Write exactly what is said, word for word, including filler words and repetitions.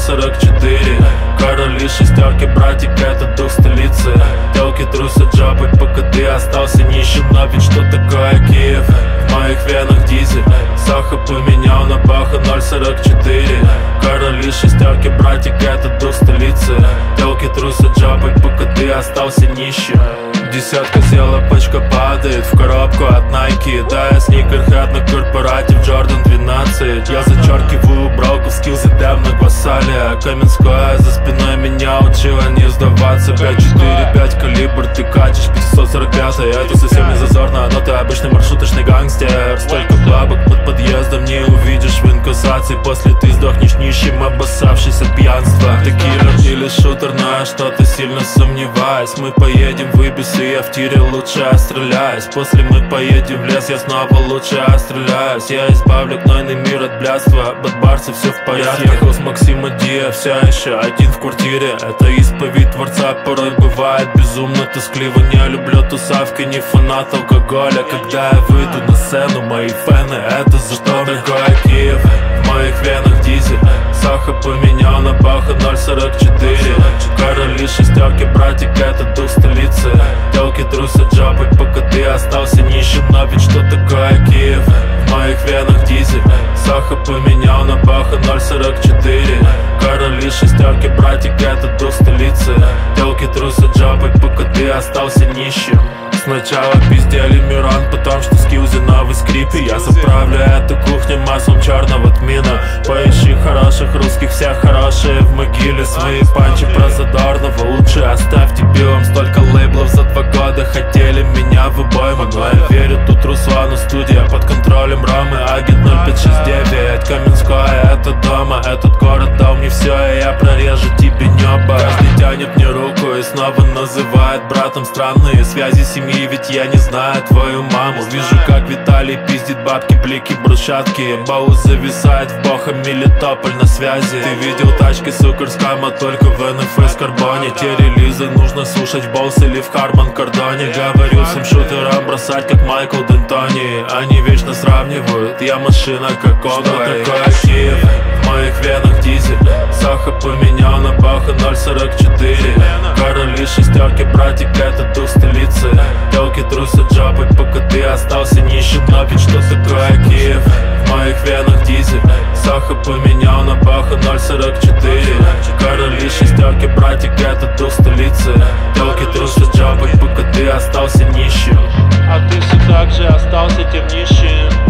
сорок четыре. Короли шестерки, братик, это дух столицы. Телки трусят жопой, пока ты остался нищим. Но ведь что такое Киев? В моих венах дизель. Саха поменял на Баха ноль сорок четыре. Короли шестерки, братик, это дух столицы. Телки трусят жопой, пока ты остался нищим. Десятка села, пачка падает в коробку от Nike. Да, я сникерхед на корпоратив Jordan двенадцать. Я зачеркиваю броку в скиллзе дем на Гвасале. Каменская за спиной меня учила не сдаваться. Пять четыре пять калибр, ты катишь пятьсот сорок пять. Это совсем не зазорно, но ты обычный маршруточный гангстер. Столько бабок под подъездом не увидишь в инкассации. После ты сдохнешь нищим, обоссавшись от пьянства. Ты киллер или шутер, но я что-то сильно сомневаюсь. Мы поедем в Ибис, и я в тире лучше стреляюсь. После мы поедем в лес, я снова лучше стреляюсь. Я избавлю гнойный мир от блядства. Бадбарцы, все в порядке. Я съехал с Максима Дия, все еще один в квартире. Это исповедь творца, порой бывает безумно тоскливо. Не люблю тусовки, не фанат алкоголя. Когда я выйду на сцену, мои фэны, это за что такое Киев? В моих венах дизель. Саха поменял на Баха ноль сорок четыре. Короли шестерки, братик, это дух столицы. Телки трусят жопой, пока ты остался нищим. Но ведь что такое Киев? В моих венах дизель. Саха поменял на Баха ноль сорок четыре. Короли шестерки, братик, это дух столицы. Телки трусят жопой, пока ты остался нищим. Сначала пиздели Мирон, потом что скиллзи новый скрипт. Я заправлю эту кухню маслом черного тмина. Поищи хороших русских, все хорошие в могиле. Свои панчи про Задорнова лучше оставь дебилам. Столько лейблов за два года хотели меня в обойму. Но я верю, тут Руслану студия под контролем Ромы. Агент ноль пять шесть девять, Каменская, это дома. Этот город дал мне все, и я прорежу тебе небо. Каждый тянет мне руку и снова называет братом. Странные связи семьи, ведь я не знаю твою маму. Вижу, как Виталий пиздит бабки, блики, брусчатки. Баул зависает в Бохом, Мелитополь на связи. Ты видел тачки сукарскама только в эн эф эс карбоне. Те релизы нужно слушать в Болс или в Харман Кардоне. Говорю всем шутерам бросать, как Майкл Д'Антони. Они вечно сравнивают, я машина как Огла. Что такое Киев? В моих венах дизель. Саха поменял на Баха ноль сорок четыре. Короли шестерки, братик, это дух столицы. Телки трусят жопой, пока ты остался нищим. Но ведь что такое Киев? В моих венах дизель. Саха поменял на Баха ноль сорок четыре. Короли шестерки, братик, это дух столицы. Телки трусят жопой, пока ты остался нищим. А ты все так же остался тем нищим.